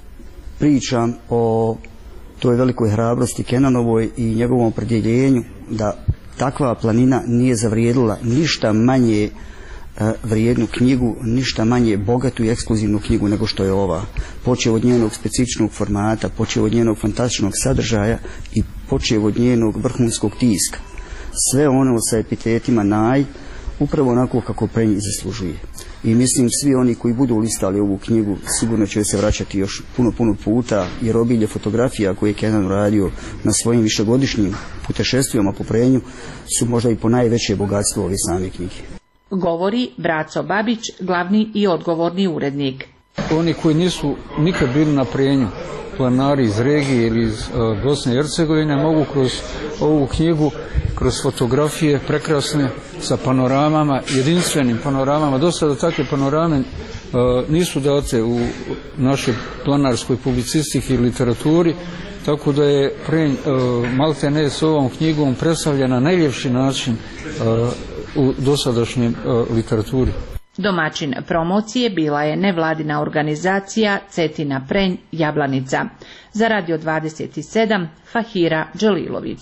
pričam o toj velikoj hrabrosti Kenanovoj i njegovom opredjeljenju da takva planina nije zavrijedila ništa manje vrijednu knjigu, ništa manje bogatu i ekskluzivnu knjigu nego što je ova. Počeo od njenog specifičnog formata, počeo od njenog fantastičnog sadržaja i počeo od njenog vrhunskog tiska. Sve ono sa epitetima naj, upravo onako kako Prenj zaslužuje. I mislim svi oni koji budu listali ovu knjigu sigurno će se vraćati još puno, puno puta, jer obilje fotografija koje je Kenan radio na svojim višegodišnjim putešestvijama po Prenju su možda i po najveće bogatstvo ove same knjige. Govori Braco Babić, glavni i odgovorni urednik. Oni koji nisu nikad bili na Prenju, planari iz regije ili iz uh, Bosne i Hercegovine, mogu kroz ovu knjigu, kroz fotografije prekrasne sa panoramama, jedinstvenim panoramama. Dosta da takve panorame uh, nisu date u našoj planarskoj publicistici i literaturi, tako da je Prenj uh, maltene s ovom knjigom predstavljen na najljepši način uh, u dosadašnjoj uh, literaturi. Domaćin promocije bila je nevladina organizacija Cetina Prenj Jablanica. Za Radio dvadeset sedam Fahira Dželilović.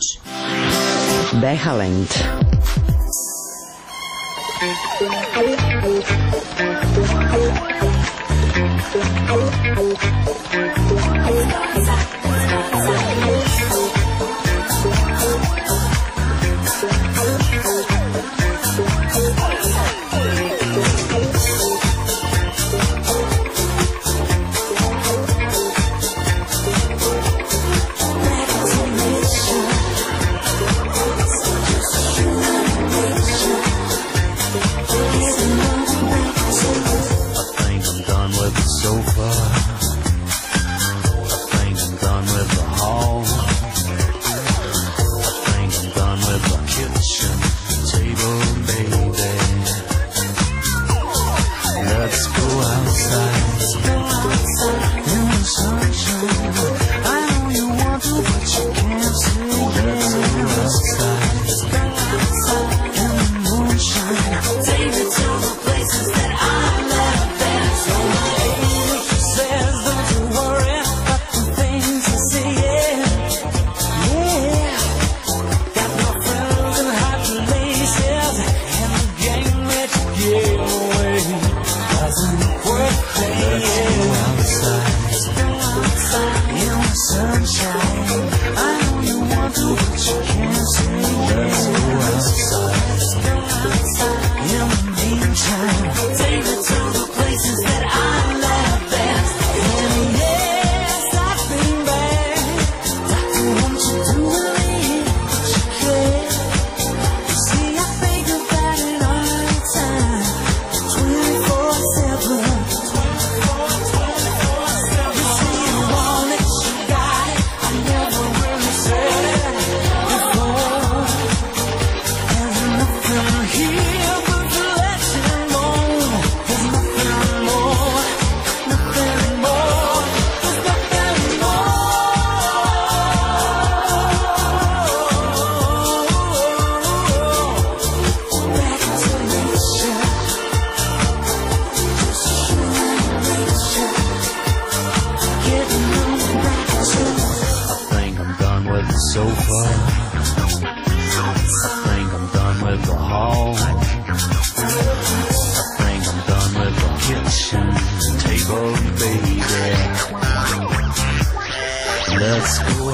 Behalend.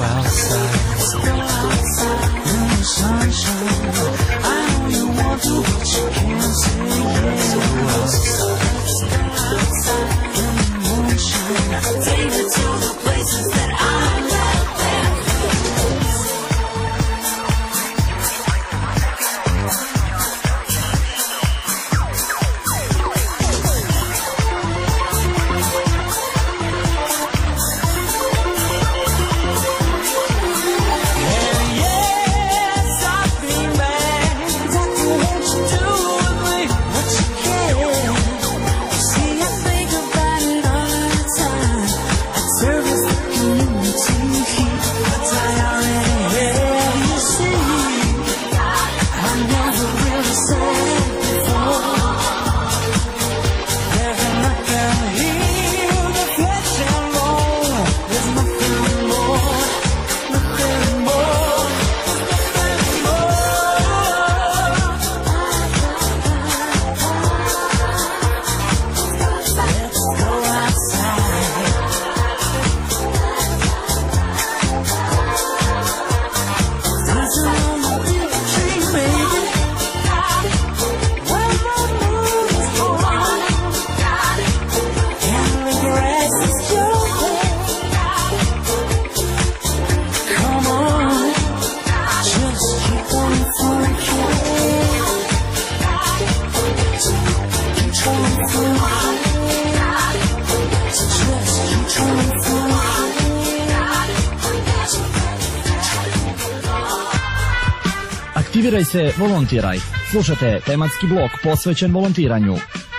outside. Let's go outside in the sunshine. I know you want to, but you can't say yes. Let's go outside. Let's go outside in the moonshine. Take me to the places that I love. Aktiviraj se, volontiraj. Slušajte tematski blok posvećen volontiranju.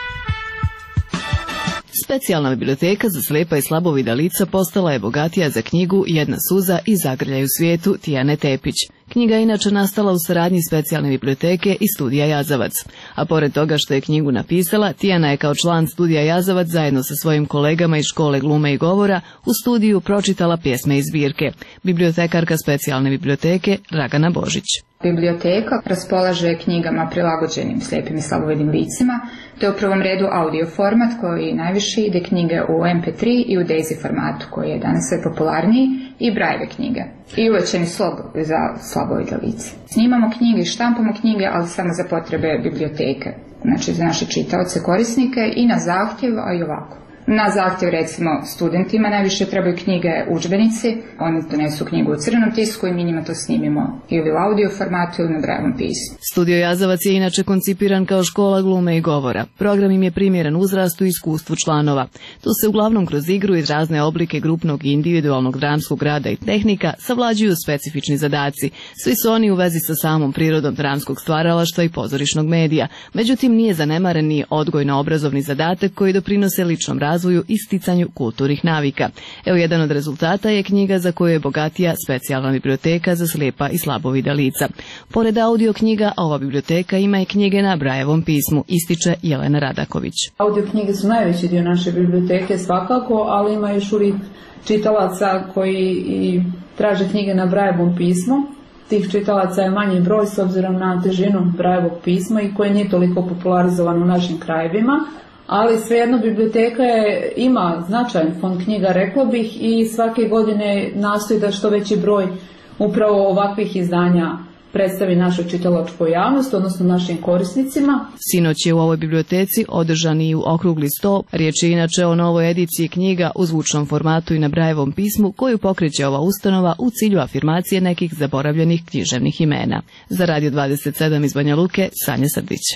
Specijalna biblioteka za slijepa i slabovida lica postala je bogatija za knjigu Jedna suza i zagrljaj u svijetu Tijane Tepić. Knjiga je inače nastala u saradnji Specijalne biblioteke i Studija Jazavac. A pored toga što je knjigu napisala, Tijana je kao član Studija Jazavac zajedno sa svojim kolegama iz škole glume i govora u studiju pročitala pjesme iz zbirke. Bibliotekarka Specijalne biblioteke Dragana Božić. Biblioteka raspolaže knjigama prilagođenim slijepim i slabovidnim licima, to je u prvom redu audio format koji najviše ide, knjige u em pe tri i u Daisy formatu koji je danas sve popularniji i Braille knjige i uvećani slog za slabovida lice. Snimamo knjige i štampamo knjige, ali samo za potrebe biblioteke, znači za naše čitaoce, korisnike i na zahtjev, a i ovako. Na zahtjev, recimo, studentima najviše trebaju knjige udžbenici, oni donesu knjigu u crvenom tisku i mi njima to snimimo ili u audio formatu ili na Brailleovom pismu. Studio Jazavac je inače koncipiran kao škola glume i govora. Program im je primjeren uzrastu i iskustvu članova. Tu se uglavnom kroz igru i razne oblike grupnog i individualnog dramskog rada i tehnika savlađuju specifični zadaci. Svi su oni u vezi sa samom prirodom dramskog stvaralaštva i pozorišnog medija. Međutim, nije zanemaren ni odgojno-obrazovni zadatak koji doprinose ličnom razvoju i sticanju kulturnih navika. Evo, jedan od rezultata je knjiga za koju je bogatija Specijalna biblioteka za slijepa i slabovida lica. Pored audio knjiga, ova biblioteka ima i knjige na Brailleovom pismu, ističe Jelena Radaković. Audio knjige su najveći dio naše biblioteke svakako, ali ima još uvijek čitalaca koji i traže knjige na Brailleovom pismu. Tih čitalaca je manji broj s obzirom na težinu Brailleovog pisma i koje nije toliko popularizovano u našim krajevima. Ali svejedno biblioteka je, ima značajan fond knjiga, rekla bih, i svake godine nastoji da što veći broj upravo ovakvih izdanja predstavi našoj čitalačkoj javnosti, odnosno našim korisnicima. Sinoć je u ovoj biblioteci održan i u okrugli sto. Riječ je inače o novoj ediciji knjiga u zvučnom formatu i na Brailleovom pismu koju pokreće ova ustanova u cilju afirmacije nekih zaboravljenih književnih imena. Za Radio dvadeset sedam iz Banja Luke, Sanja Srdić.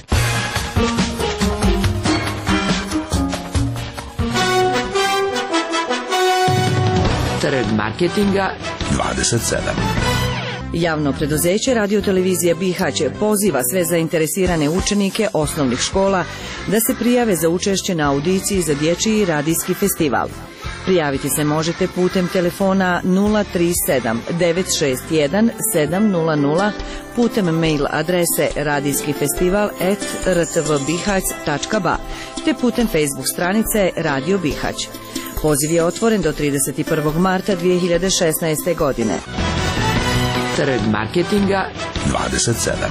Trg marketinga dvadeset sedam. Javno preduzeće Radio-televizije Bihać poziva sve zainteresirane učenike osnovnih škola da se prijave za učešće na audiciji za dječji radijski festival. Prijaviti se možete putem telefona nula tri sedam devet šest jedan sedam nula nula, putem mail adrese radijskifestival at r t v bihać tačka b a te putem Facebook stranice Radio Bihać. Poziv je otvoren do trideset prvog marta dvije hiljade šesnaeste. godine. Trg marketinga dvadeset sedam.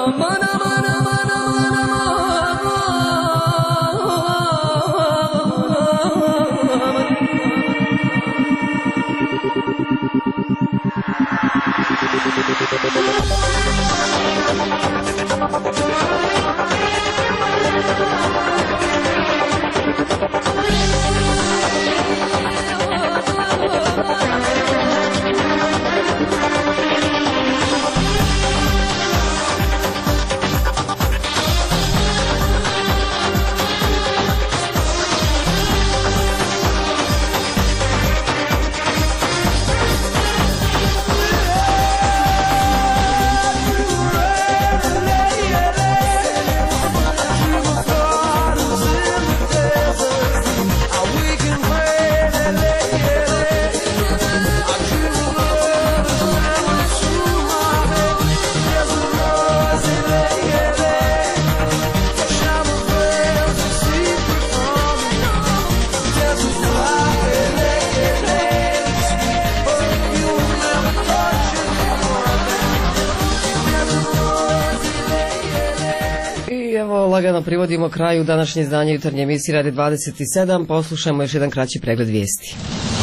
Lagano privodimo kraju današnje izdanje jutarnje emisije Radio dvadeset sedam. Poslušajmo još jedan kraći pregled vijesti.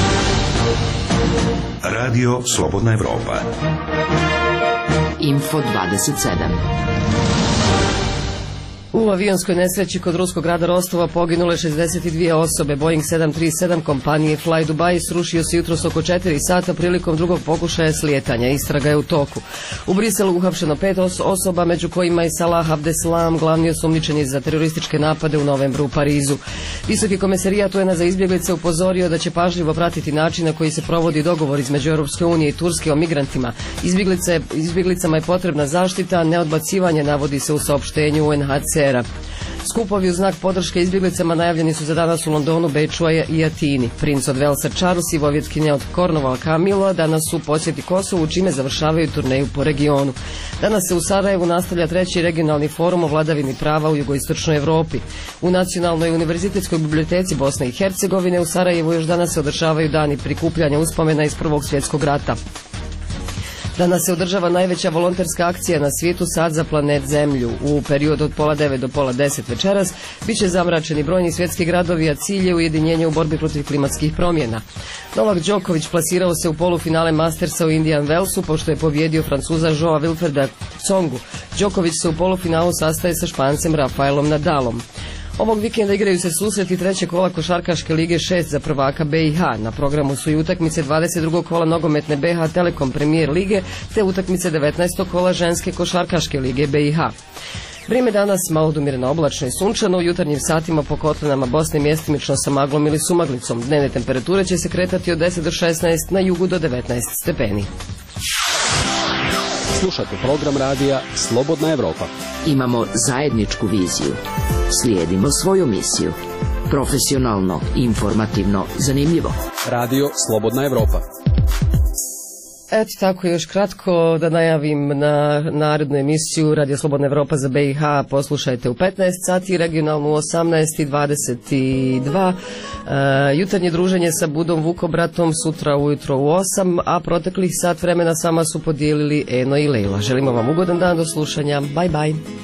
Radio Slobodna Evropa. Info dvadeset sedam. U avionskoj nesreći kod ruskog grada Rostova poginule šezdeset dvije osobe. Boeing sedam tri sedam kompanije Fly Dubai srušio se jutros oko četiri sata prilikom drugog pokušaja slijetanja. Istraga je u toku. U Briselu uhapšeno pet os osoba, među kojima je Salah Abdeslam, glavni osumnjičeni za terorističke napade u novembru u Parizu. Visoki komesarijat U N-a za izbjeglice upozorio da će pažljivo pratiti način na koji se provodi dogovor između Europske unije i Turske o migrantima. Izbjeglice, izbjeglicama je potrebna zaštita, neodbacivanje, navodi se u saopštenju U N H C R-a. Skupovi u znak podrške izbjeglicama najavljeni su za danas u Londonu, Beču i Atini. Princ od Velsa Charles i vojvotkinja od Kornova Camilla danas su u posjeti Kosovu, čime završavaju turneju po regionu. Danas se u Sarajevu nastavlja treći regionalni forum o vladavini prava u jugoistočnoj Europi. U Nacionalnoj univerzitetskoj biblioteci Bosne i Hercegovine u Sarajevu još danas se održavaju dani prikupljanja uspomena iz Prvog svjetskog rata. Danas se održava najveća volonterska akcija na svijetu, Sad za planet Zemlju. U periodu od pola devet do pola deset večeras biće zamračeni brojni svjetski gradovi, a cilj je ujedinjenje u borbi protiv klimatskih promjena. Novak Đoković plasirao se u polufinale Mastersa u Indian Wellsu pošto je pobjedio Francuza Joa Wilfreda Tsongu. Đoković se u polufinalu sastaje sa Špancem Rafaelom Nadalom. Ovog vikenda igraju se susreti trećeg kola košarkaške lige šest za prvaka B i H. Na programu su i utakmice dvadeset drugog kola nogometne B H Telekom Premier lige te utakmice devetnaestog kola ženske košarkaške lige B i H. Vrijeme danas malo umireno oblačno i sunčano, u jutarnjim satima po kotlinama Bosne mjestimično sa maglom ili sumaglicom. Dnevne temperature će se kretati od deset do šesnaest, na jugu do devetnaest stepeni. Slušate program radija Slobodna Evropa. Imamo zajedničku viziju. Slijedimo svoju misiju. Profesionalno, informativno, zanimljivo. Radio Slobodna Evropa. Eto tako, još kratko da najavim na narednu emisiju Radio Slobodna Evropa za B i H. Poslušajte u petnaest sati, regionalnu u osamnaest i dvadeset dva. Uh, jutarnje druženje sa Budom Vukobratom sutra ujutro u osam, a proteklih sat vremena sama su podijelili Eno i Lejla. Želimo vam ugodan dan, do slušanja. Bye bye.